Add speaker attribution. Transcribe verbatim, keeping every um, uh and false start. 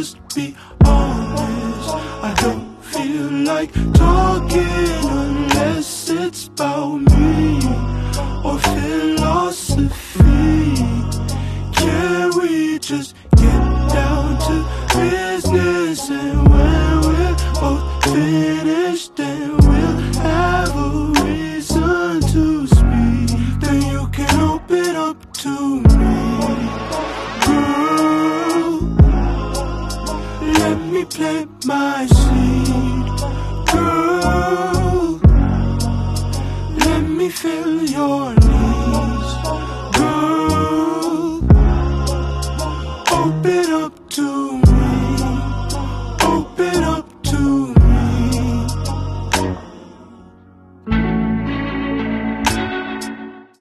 Speaker 1: just be honest. I don't feel like talking unless it's about me or philosophy. Can we just get down to business, and when we're both finished, then we'll have a reason to speak. Then you can open up to me. Girl, let me play my